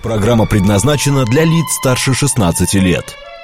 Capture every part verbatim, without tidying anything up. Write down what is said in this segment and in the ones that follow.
Программа предназначена для лиц старше шестнадцати лет.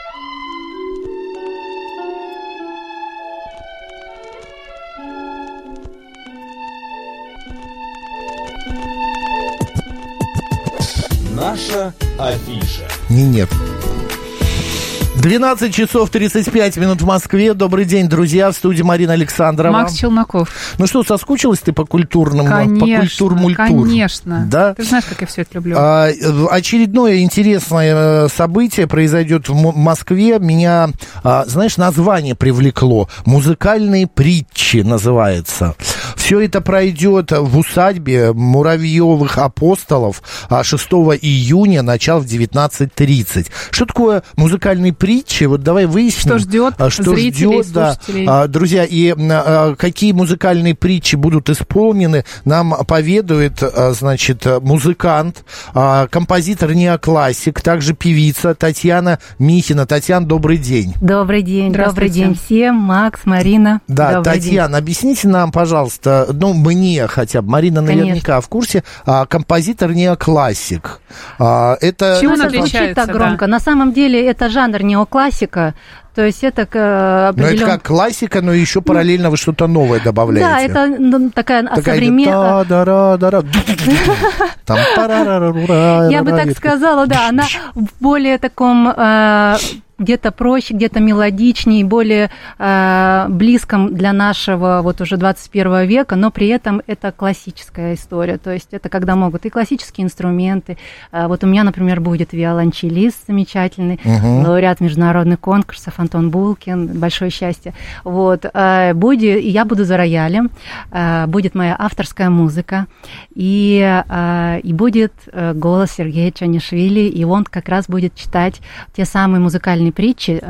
Наша афиша. Не, нет. двенадцать часов тридцать пять минут в Москве. Добрый день, друзья. В студии Марина Александрова. Макс Челноков. Ну что, соскучилась ты по культурному? Конечно, по культур-мультур? Конечно. Да? Ты знаешь, как я все это люблю. А, очередное интересное событие произойдет в М- Москве. Меня, а, знаешь, название привлекло. «Музыкальные притчи» называется. Все это пройдет в усадьбе Муравьевых апостолов шестого июня, начало в девятнадцать тридцать. Что такое музыкальные притчи? Вот давай выясним. Что ждет что зрителей, ждет, да. слушателей. Друзья, и а, какие музыкальные притчи будут исполнены, нам поведает, а, значит, музыкант, а, композитор неоклассик, также певица Татьяна Михина. Татьяна, добрый день. Добрый день, добрый день всем. Макс, Марина. Да, Татьяна, день. Объясните нам, пожалуйста, ну, мне хотя бы, Марина наверняка Конечно. В курсе, а, композитор неоклассик. А, это... Чего это звучит так громко. Да. На самом деле это жанр неоклассика. То есть это определен... Ну, это как классика, но еще параллельно вы что-то новое добавляете. Да, это ну, такая, такая современная... Я бы так сказала, да, она в более таком... где-то проще, где-то мелодичнее, более э, близком для нашего вот уже двадцать первого века, но при этом это классическая история, то есть это когда могут и классические инструменты. Э, вот у меня, например, будет виолончелист замечательный, uh-huh. лауреат международных конкурсов Антон Булкин, большое счастье. Вот, э, будет, я буду за роялем, э, будет моя авторская музыка, и, э, и будет э, голос Сергея Чонишвили, и он как раз будет читать те самые музыкальные притчи.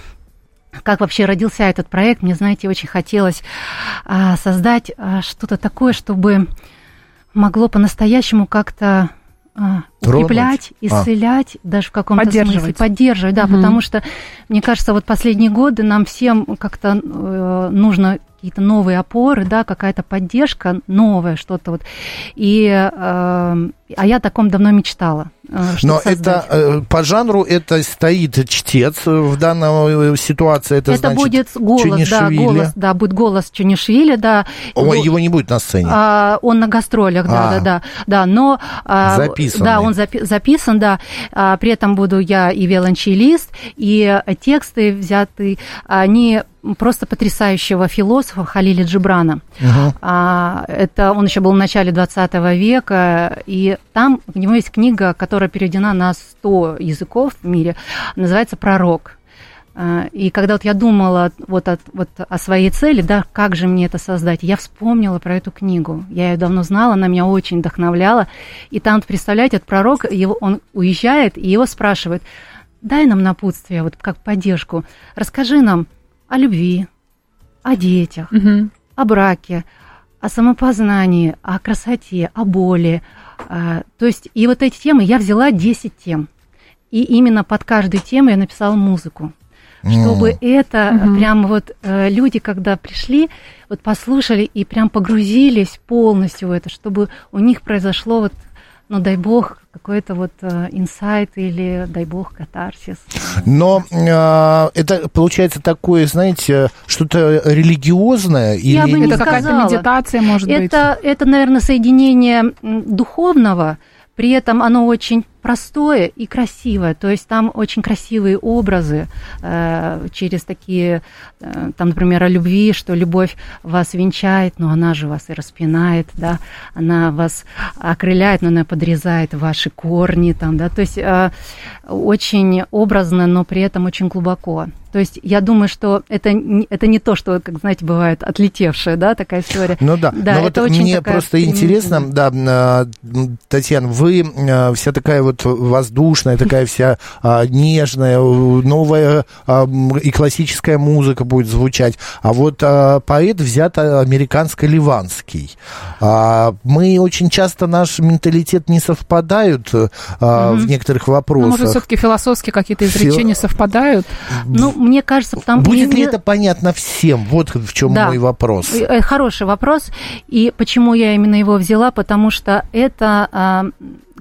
Как вообще родился этот проект? Мне, знаете, очень хотелось создать что-то такое, чтобы могло по-настоящему как-то укреплять, исцелять, а. даже в каком-то смысле, поддерживать, да, угу. потому что, мне кажется, вот последние годы нам всем как-то э, нужно какие-то новые опоры, да, какая-то поддержка новая, что-то вот. И, э, а я о таком давно мечтала. Э, Но это э, по жанру это стоит чтец в данной ситуации. Это, это значит, будет голос, да, голос, да, будет голос Чонишвили, да. О, его не будет на сцене. А, он на гастролях, да, а. да, да, да, но записан. Да, он запи- записан, да. А, при этом буду я и виолончелист, и тексты взяты, они просто потрясающего философа Халиля Джибрана. Uh-huh. А, это он еще был в начале двадцатого века, и там у него есть книга, которая переведена на сто языков в мире, называется «Пророк». И когда вот я думала вот о, вот о своей цели, да, как же мне это создать, я вспомнила про эту книгу. Я ее давно знала, она меня очень вдохновляла. И там, представляете, этот пророк, его, он уезжает, и его спрашивают: дай нам напутствие, вот как поддержку, расскажи нам о любви, о детях, угу. о браке, о самопознании, о красоте, о боли. То есть, и вот эти темы, я взяла десять тем. И именно под каждую тему я написала музыку. Чтобы mm. это mm-hmm. прям вот э, люди, когда пришли, вот послушали и прям погрузились полностью в это, чтобы у них произошло вот, ну дай бог, какой-то вот э, инсайт или, дай бог, катарсис. Но э, это получается такое, знаете, что-то религиозное? Или... Я бы не это какая-то медитация, может это, быть? Это, наверное, соединение духовного, при этом оно очень простое и красивое, то есть там очень красивые образы э, через такие, э, там, например, о любви, что любовь вас венчает, но она же вас и распинает, да, она вас окрыляет, но она подрезает ваши корни, там, да, то есть э, очень образно, но при этом очень глубоко. То есть я думаю, что это, это не то, что, как знаете, бывает отлетевшая, да, такая история. Ну да, да но это вот очень мне такая просто интересно, да, Татьяна, вы вся такая вот воздушная, такая вся а, нежная, новая а, и классическая музыка будет звучать. А вот а, поэт взят американско-ливанский. А, мы очень часто, наш менталитет не совпадают а, mm-hmm. в некоторых вопросах. Ну, может, все-таки философские какие-то изречения Фил... совпадают? Ну, мне кажется, там... Будет ли это понятно всем? Вот в чем да. мой вопрос. Хороший вопрос. И почему я именно его взяла? Потому что это...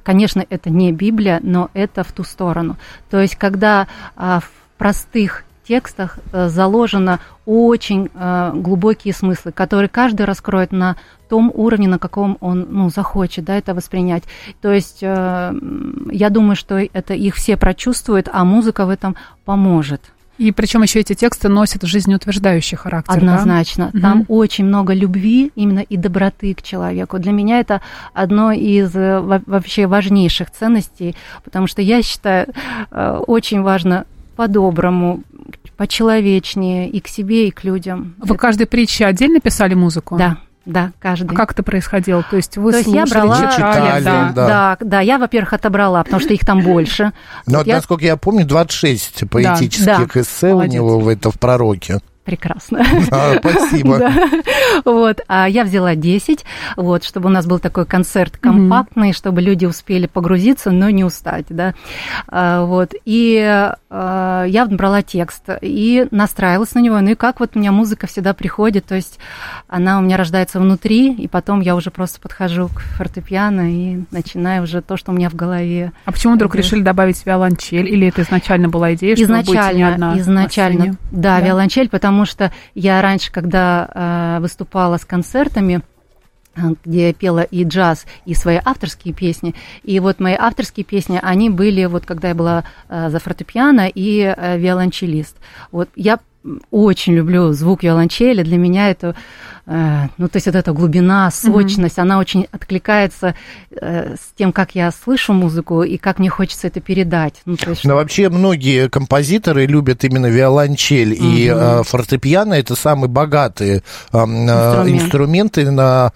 конечно, это не Библия, но это в ту сторону. То есть, когда в простых текстах заложено очень глубокие смыслы, которые каждый раскроет на том уровне, на каком он, ну, захочет, да, это воспринять. То есть я думаю, что это их все прочувствуют, а музыка в этом поможет. И причем еще эти тексты носят жизнеутверждающий характер. Однозначно. Да? Там угу. очень много любви именно и доброты к человеку. Для меня это одно из вообще важнейших ценностей, потому что я считаю, очень важно по-доброму, почеловечнее и к себе, и к людям. Вы это... каждой притче отдельно писали музыку? Да. Да, каждый. А как это происходило? То есть вы То слушали, есть я брала, читали? читали да, да. Да, да, я, во-первых, отобрала, потому что их там больше. Но вот насколько я... я помню, двадцать шесть поэтических да. эссе у него в, это, в «Пророке». Прекрасно. А, спасибо. Да. Вот. А я взяла десять, вот, чтобы у нас был такой концерт компактный, mm-hmm. чтобы люди успели погрузиться, но не устать. Да? А, вот. И а, я брала текст и настраивалась на него. Ну и как вот у меня музыка всегда приходит, то есть она у меня рождается внутри, и потом я уже просто подхожу к фортепиано и начинаю уже то, что у меня в голове. А почему вдруг это... решили добавить виолончель? Или это изначально была идея, что изначально, вы будете не одна? Изначально, да, да, виолончель, потому Потому что я раньше, когда э, выступала с концертами, где я пела и джаз, и свои авторские песни, и вот мои авторские песни, они были, вот когда я была э, за фортепиано и э, виолончелист. Вот я очень люблю звук виолончели, для меня это, э, ну, то есть вот эта глубина, сочность, mm-hmm. она очень откликается э, с тем, как я слышу музыку и как мне хочется это передать. Ну, то есть, Но что... вообще многие композиторы любят именно виолончель, mm-hmm. и э, фортепиано – это самые богатые э, Инструмент. инструменты на...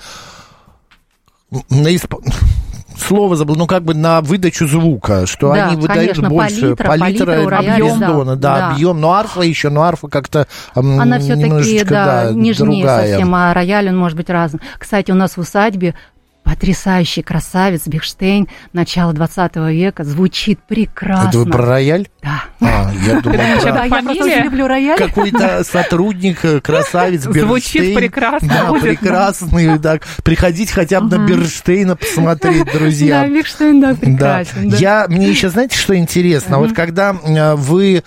на исп... Слово забыл, ну как бы на выдачу звука, что да, они выдают конечно, больше палитра, палитра, объем, да, да, да, объем, но арфа еще, но арфа как-то она все-таки да, да, нежнее другая. совсем, а рояль он может быть разным. Кстати, у нас в усадьбе потрясающий красавец Бехштейн начала двадцатого века, звучит прекрасно. Это вы про рояль? Да. А, я думал, про... Да, я просто очень люблю рояль. Какой-то сотрудник, красавец Бехштейн. Звучит прекрасно. Да, прекрасный. Так. Приходить хотя бы на Бехштейна посмотреть, друзья. Да, Бехштейн, да, прекрасен. Да. Я, мне еще, знаете, что интересно? Вот когда вы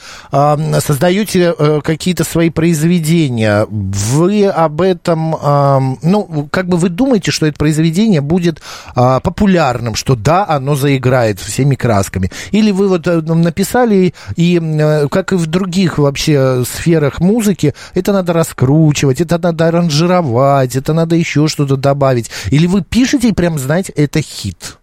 создаете какие-то свои произведения, вы об этом, ну, как бы вы думаете, что это произведение будет а, популярным, что да, оно заиграет всеми красками. Или вы вот написали, и а, как и в других вообще сферах музыки, это надо раскручивать, это надо аранжировать, это надо еще что-то добавить. Или вы пишете и прям знаете, это хит.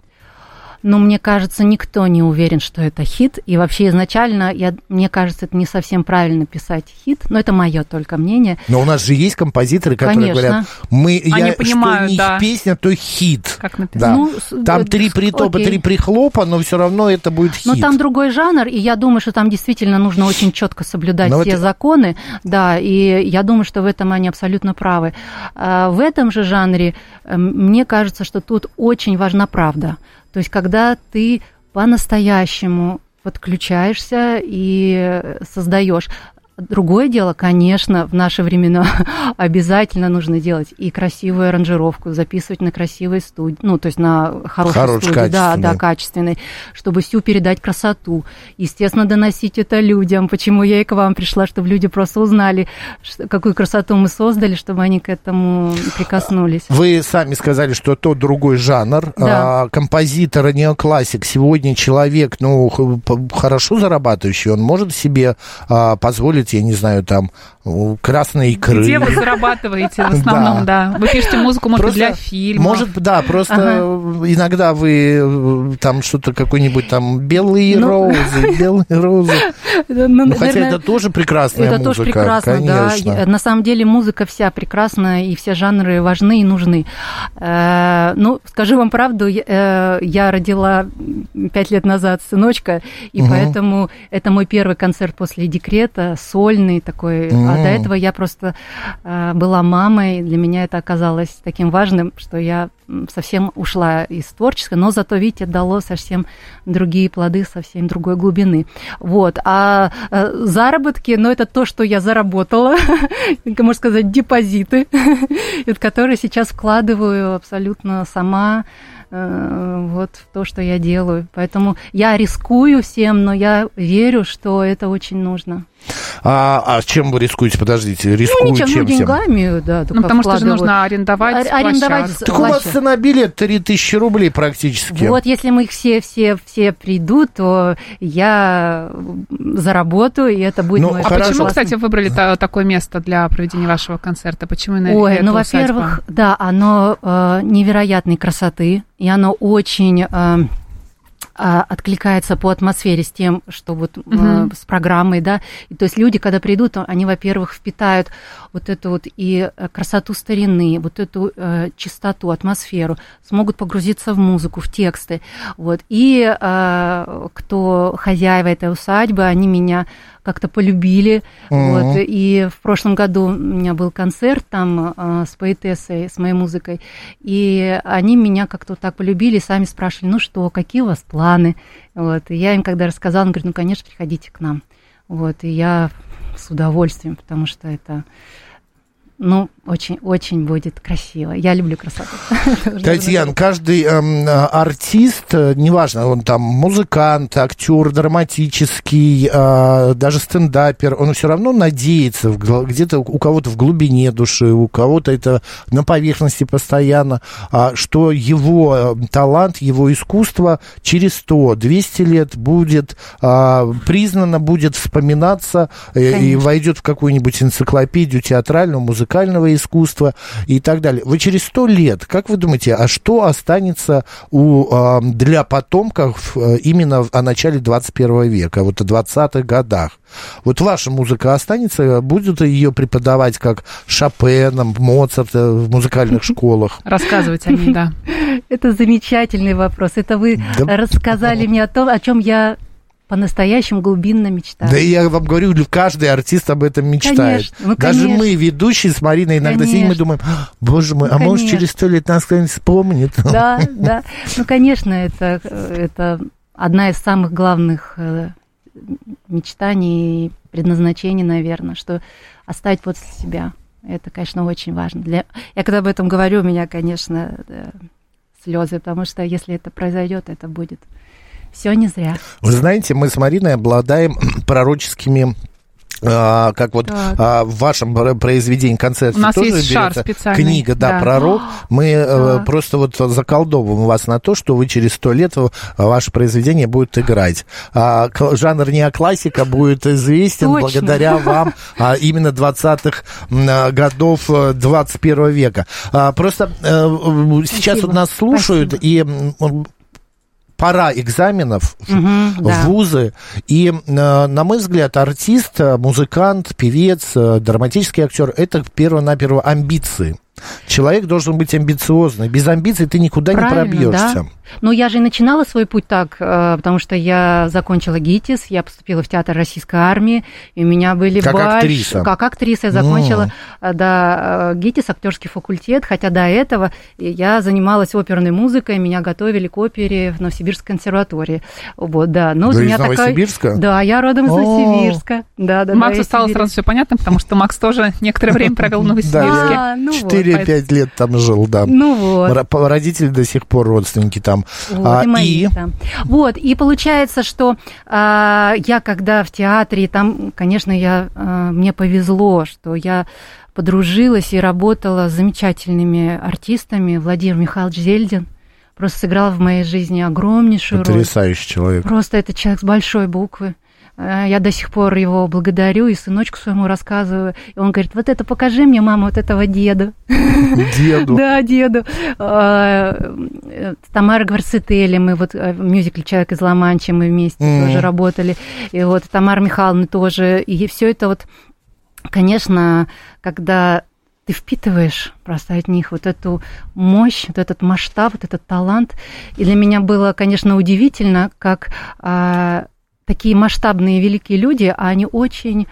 Но мне кажется, никто не уверен, что это хит. И вообще изначально, я, мне кажется, это не совсем правильно писать хит. Но это мое только мнение. Но у нас же есть композиторы, которые Конечно. говорят, мы, я, понимают, что не да. их песня, то хит. Как написано? Да. Ну, там три притопа, окей. три прихлопа, но все равно это будет хит. Но там другой жанр, и я думаю, что там действительно нужно очень четко соблюдать но все это... законы. Да, и я думаю, что в этом они абсолютно правы. А в этом же жанре, мне кажется, что тут очень важна правда. То есть, когда ты по-настоящему подключаешься и создаешь. Другое дело, конечно, в наши времена обязательно нужно делать и красивую аранжировку, записывать на красивой студии, ну, то есть на хорошей Хорош, студии, да, да, качественной, чтобы всю передать красоту. Естественно, доносить это людям. Почему я и к вам пришла, чтобы люди просто узнали, какую красоту мы создали, чтобы они к этому прикоснулись. Вы сами сказали, что то другой жанр. Да. А, композитор, неоклассик, сегодня человек, ну, хорошо зарабатывающий, он может себе а, позволить, я не знаю, там, красные икры. Где вы зарабатываете в основном, да. да. Вы пишете музыку, может, просто, для фильма. Может, да, просто ага. иногда вы там что-то, какой-нибудь там белые ну, розы, белые розы. Ну, ну, хотя наверное, это тоже прекрасная это музыка, тоже прекрасно, конечно. Да. На самом деле музыка вся прекрасна, и все жанры важны и нужны. Ну, скажу вам правду, я родила пять лет назад сыночка, и угу. поэтому это мой первый концерт после декрета, сольный такой. А до этого я просто э, была мамой, для меня это оказалось таким важным, что я совсем ушла из творчества, но зато, видите, дало совсем другие плоды, совсем другой глубины. Вот. А э, заработки, ну, это то, что я заработала, можно сказать, депозиты, которые сейчас вкладываю абсолютно сама, вот то, что я делаю. Поэтому я рискую всем, но я верю, что это очень нужно. А, а чем вы рискуете? Подождите, рискую ну, ничем, чем? Ну, деньгами, да. Ну, потому что же нужно арендовать а, арендовать Так у вас цена билет три тысячи рублей практически. Вот, если мы все, все, все придут, то я заработаю, и это будет ну, мой А хорошо. почему, кстати, выбрали та, такое место для проведения вашего концерта? Почему именно Ой, эта ну, усадьба? во-первых, да, оно э, невероятной красоты, и оно очень... Э, откликается по атмосфере с тем, что вот uh-huh. э, с программой, да, и, то есть люди, когда придут, они, во-первых, впитают вот эту вот и красоту старины, вот эту э, чистоту, атмосферу, смогут погрузиться в музыку, в тексты, вот, и э, кто хозяева этой усадьбы, они меня как-то полюбили, uh-huh. вот, и в прошлом году у меня был концерт там э, с поэтессой, с моей музыкой, и они меня как-то вот так полюбили, сами спрашивали, ну что, какие у вас планы, вот, и я им когда рассказала, он говорит, ну, конечно, приходите к нам, вот, и я с удовольствием, потому что это... Ну, очень-очень будет красиво. Я люблю красоту. Татьяна, каждый эм, артист, неважно, он там музыкант, актер, драматический, э, даже стендапер, он все равно надеется в, где-то у кого-то в глубине души, у кого-то это на поверхности постоянно, э, что его талант, его искусство через сто-двести лет будет э, признано, будет вспоминаться э, и войдет в какую-нибудь энциклопедию театральную, музыкальную, музыкального искусства и так далее. Вы через сто лет, как вы думаете, а что останется у, для потомков именно о начале двадцать первого века, вот о двадцатых годах? Вот ваша музыка останется, будут ее преподавать как Шопена, Моцарта в музыкальных школах? Рассказывать о ней, да. Это замечательный вопрос. Это вы рассказали мне о том, о чем я по-настоящему глубинно мечтаю. Да я вам говорю, каждый артист об этом мечтает. Конечно, ну, Даже конечно. мы, ведущие с Мариной, иногда Конечно. сидим и думаем, боже мой, ну, а конечно. может через сто лет нас кто-нибудь вспомнит? Да, да. Ну, конечно, это, это одна из самых главных мечтаний и предназначений, наверное, что оставить после себя. Это, конечно, очень важно. Для... Я когда об этом говорю, у меня, конечно, слезы, потому что если это произойдет, это будет... Все не зря. Вы знаете, мы с Мариной обладаем пророческими, а, как вот а, в вашем произведении концерте у нас тоже есть шар берется специальный. Книга, да, да. пророк. Мы да. просто вот заколдовываем вас на то, что вы через сто лет ваше произведение будет играть. А, жанр неоклассика будет известен Точно. благодаря вам а, именно двадцатых годов двадцать первого века. А, просто а, сейчас Спасибо. вот нас слушают Спасибо. и... Пора экзаменов угу, в да. вузы, и, на мой взгляд, артист, музыкант, певец, драматический актер – это перво-наперво амбиции. Человек должен быть амбициозный. Без амбиций ты никуда Правильно, не пробьешься. Да. Ну, я же и начинала свой путь так, потому что я закончила ГИТИС, я поступила в театр Российской армии, и у меня были как больш... актриса. Как актриса я закончила mm. да, ГИТИС, актерский факультет, хотя до этого я занималась оперной музыкой, меня готовили к опере в Новосибирской консерватории. Вот, да. Но Вы у меня из Новосибирска? Такой... Да, я родом из Новосибирска. Да, да, Максу да, стало Сибирь. сразу все понятно, потому что Макс тоже некоторое время провел в Новосибирске. четыре-пять лет там жил, да. Ну вот. Родители до сих пор родственники там. Вот, а, и мои, и... Да. Вот, и получается, что а, я когда в театре, там, конечно, я, а, мне повезло, что я подружилась и работала с замечательными артистами. Владимир Михайлович Зельдин просто сыграл в моей жизни огромнейшую роль. Потрясающий человек. Просто это человек с большой буквы. Я до сих пор его благодарю и сыночку своему рассказываю. И он говорит, вот это покажи мне, мама, вот этого деда. Деду? Да, деду. Тамара Гварцетели, мы вот в мюзикле «Человек из Ла-Манчи» мы вместе тоже работали. И вот Тамара Михайловна тоже. И все это вот, конечно, когда ты впитываешь просто от них вот эту мощь, вот этот масштаб, вот этот талант. И для меня было, конечно, удивительно, как... такие масштабные великие люди, а они очень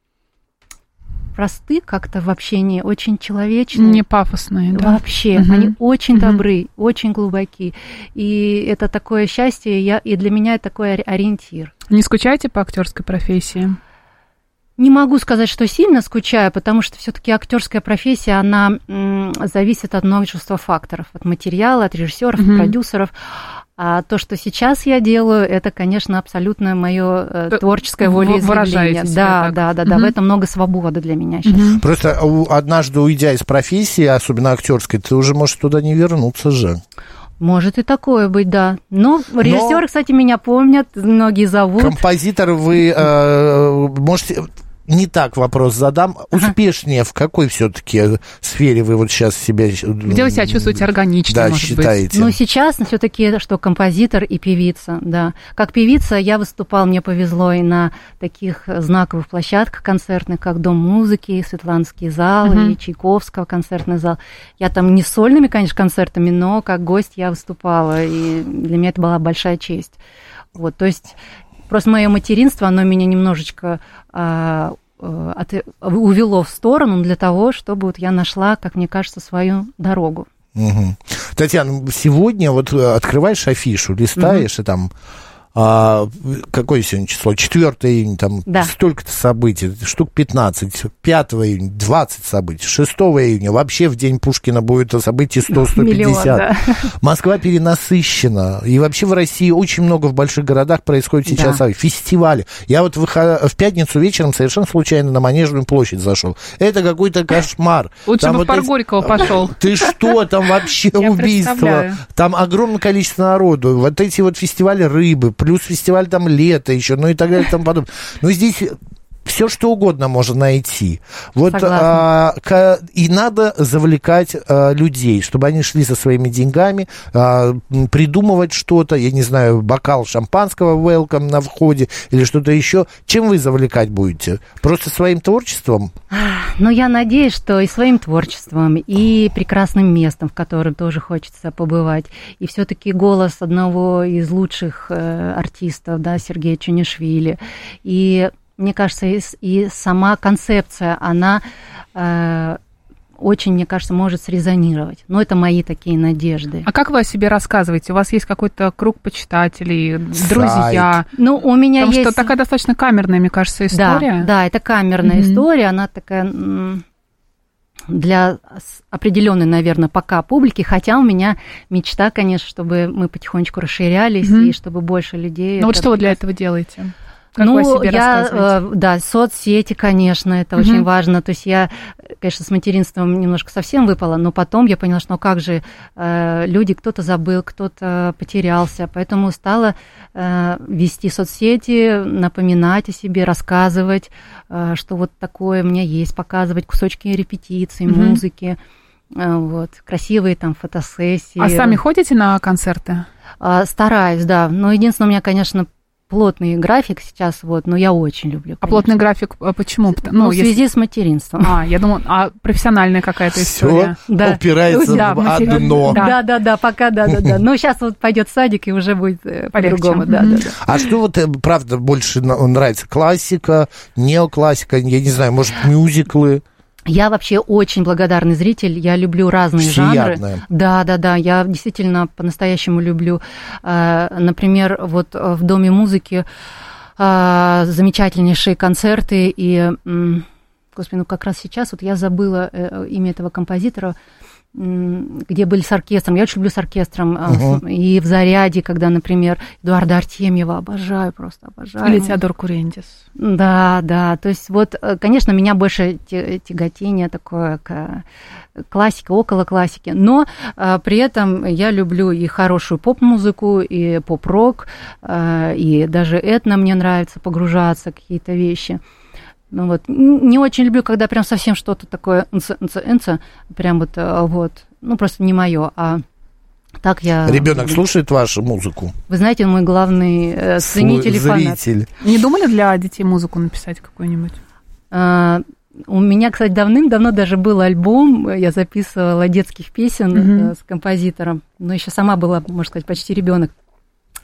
просты как-то в общении, очень человечные. Не пафосные, да. Вообще, угу. Они очень угу. добры, очень глубоки. И это такое счастье, я, и для меня это такой ориентир. Не скучаете по актерской профессии? Не могу сказать, что сильно скучаю, потому что все-таки актерская профессия, она м, зависит от множества факторов, от материала, от режиссеров, mm-hmm. от продюсеров. А то, что сейчас я делаю, это, конечно, абсолютно мое творческое волеизъявление. Да, да, да, да, mm-hmm. в этом много свободы для меня сейчас. Mm-hmm. Просто однажды уйдя из профессии, особенно актерской, ты уже можешь туда не вернуться же. Может и такое быть, да. Но режиссеры, кстати, меня помнят, многие зовут. Композитор вы э, можете... Не так вопрос задам. Успешнее ага. в какой все-таки сфере вы вот сейчас себя... Где вы себя чувствуете органично, да, может считаете? быть? Ну, сейчас все-таки, что композитор и певица, да. Как певица я выступала, мне повезло и на таких знаковых площадках концертных, как Дом музыки, Светланский зал uh-huh. и Чайковского концертный зал. Я там не сольными, конечно, концертами, но как гость я выступала, и для меня это была большая честь. Вот, то есть... Просто мое материнство, оно меня немножечко а, от, увело в сторону для того, чтобы вот я нашла, как мне кажется, свою дорогу. Угу. Татьяна, сегодня вот открываешь афишу, листаешь, угу. и там... А, какое сегодня число? четвёртого июня, там да. столько-то событий, штук пятнадцать, пятого июня двадцать событий, шестого июня вообще в день Пушкина будет событий сто - сто пятьдесят. Да. Москва перенасыщена, и вообще в России очень много в больших городах происходит сейчас да. фестивали. Я вот в пятницу вечером совершенно случайно на Манежную площадь зашел. Это какой-то кошмар. Лучше там бы вот в парк эти... Горького пошел. Ты что, там вообще убийство. Там огромное количество народу. Вот эти вот фестивали рыбы, плюс фестиваль там лето еще, ну и так далее и тому подобное. Но здесь все что угодно можно найти. Вот а, к, и надо завлекать а, людей, чтобы они шли со своими деньгами, а, придумывать что-то, я не знаю, бокал шампанского welcome на входе или что-то еще. Чем вы завлекать будете? Просто своим творчеством? Ну, я надеюсь, что и своим творчеством, и прекрасным местом, в котором тоже хочется побывать. И все-таки голос одного из лучших э, артистов, да, Сергея Чунишвили. И мне кажется, и, и сама концепция, она э, очень, мне кажется, может срезонировать. Но это мои такие надежды. А как вы о себе рассказываете? У вас есть какой-то круг почитателей, друзья? Сайт. Ну, у меня Потому есть... что такая достаточно камерная, мне кажется, история. Да, да, это камерная mm-hmm. история, она такая... для определенной, наверное, пока публики, хотя у меня мечта, конечно, чтобы мы потихонечку расширялись, mm-hmm. и чтобы больше людей... Ну вот что вы для этого делаете? Как ну, вы о себе я, рассказываете? Да, соцсети, конечно, это mm-hmm. очень важно. То есть я, конечно, с материнством немножко совсем выпала, но потом я поняла, что ну как же э, люди, кто-то забыл, кто-то потерялся, поэтому стала э, вести соцсети, напоминать о себе, рассказывать, э, что вот такое у меня есть, показывать кусочки репетиций, mm-hmm. музыки, э, вот, красивые там фотосессии. А сами ходите на концерты? Э, стараюсь, да, но единственное, у меня, конечно, плотный график сейчас, вот, но я очень люблю. Конечно. А плотный график почему? Ну, ну в связи если... с материнством. А, я думаю, а профессиональная какая-то история? Всё да. упирается да, в одно. Да, да, да, пока, да, да, да. Но сейчас вот пойдет садик, и уже будет по-другому, да, да, да. А что вот, правда, больше нравится? Классика, неоклассика, я не знаю, может, мюзиклы? Я вообще очень благодарный зритель, я люблю разные Всеядная. жанры. Да, да, да, я действительно по-настоящему люблю. Например, вот в Доме музыки замечательнейшие концерты, и, господи, ну как раз сейчас, вот я забыла имя этого композитора, где были с оркестром. Я очень люблю с оркестром. Uh-huh. И в «Заряде», когда, например, Эдуарда Артемьева обожаю, просто обожаю. Или Теодор Курентис. Да, да. То есть вот, конечно, меня больше тяготение такое к классике, около классики. Но а, при этом я люблю и хорошую поп-музыку, и поп-рок, а, и даже этно мне нравится погружаться в какие-то вещи. Ну вот, не очень люблю, когда прям совсем что-то такое нц-нц-нц, прям вот, вот, ну просто не мое, а так я... Ребенок слушает вашу музыку? Вы знаете, он мой главный э, ценитель и фанат. Не думали для детей музыку написать какую-нибудь? А, у меня, кстати, давным-давно даже был альбом, я записывала детских песен mm-hmm. с композитором, но еще сама была, можно сказать, почти ребенок.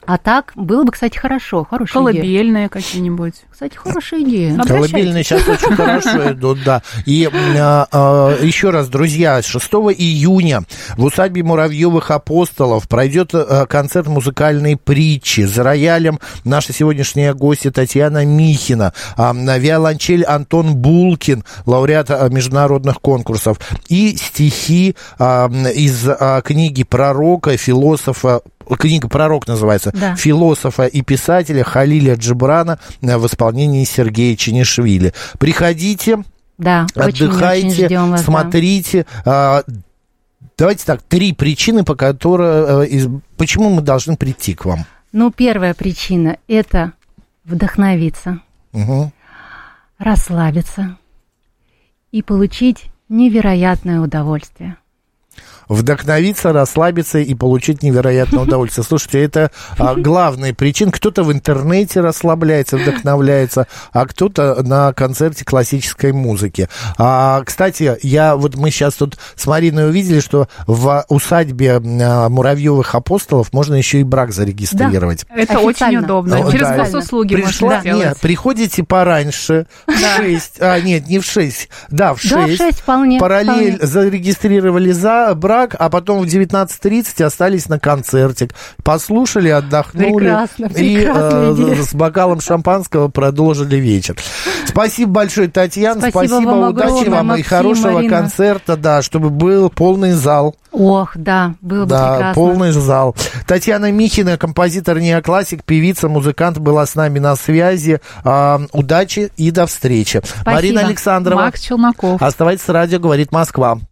А так было бы, кстати, хорошо, хорошая идея. Колыбельные какие-нибудь. Кстати, хорошая идея. Колыбельные сейчас очень хорошо идут, да. И а, а, еще раз, друзья, шестого июня в усадьбе Муравьевых Апостолов пройдет а, концерт музыкальной притчи. За роялем наша сегодняшняя гостья Татьяна Михина, а, виолончель Антон Булкин, лауреат а, международных конкурсов, и стихи а, из а, книги пророка, философа, книга «Пророк» называется, да. Философа и писателя Халиля Джибрана в исполнении Сергея Чинишвили. Приходите, да, отдыхайте, очень, очень ждем вас, смотрите. Да. Давайте так, три причины, по которым, почему мы должны прийти к вам. Ну, первая причина – это вдохновиться, угу. расслабиться и получить невероятное удовольствие. Вдохновиться, расслабиться и получить невероятное удовольствие. Слушайте, это а, главная причина. Кто-то в интернете расслабляется, вдохновляется, а кто-то на концерте классической музыки. А, кстати, я вот мы сейчас тут с Мариной увидели, что в усадьбе а, Муравьевых Апостолов можно еще и брак зарегистрировать. Да, это очень удобно. Ну, Через да. госуслуги Пришла, можно сделать. Нет, приходите пораньше, в шесть, а нет, не в шесть, да, в шесть. Да, в шесть вполне. Параллель вполне. Зарегистрировали за брак, а потом в девятнадцать тридцать остались на концертик. Послушали, отдохнули. Прекрасно, и э, с бокалом шампанского продолжили вечер. Спасибо большое, Татьяна. Спасибо, Спасибо вам удачи огромное, вам Максим, и хорошего Марина. концерта, да, чтобы был полный зал. Ох, да, было бы да, прекрасно. Полный зал. Татьяна Михина, композитор, неоклассик, певица, музыкант, была с нами на связи. А, удачи и до встречи. Спасибо. Марина Александрова. Макс Челноков. Оставайтесь с радио «Говорит Москва».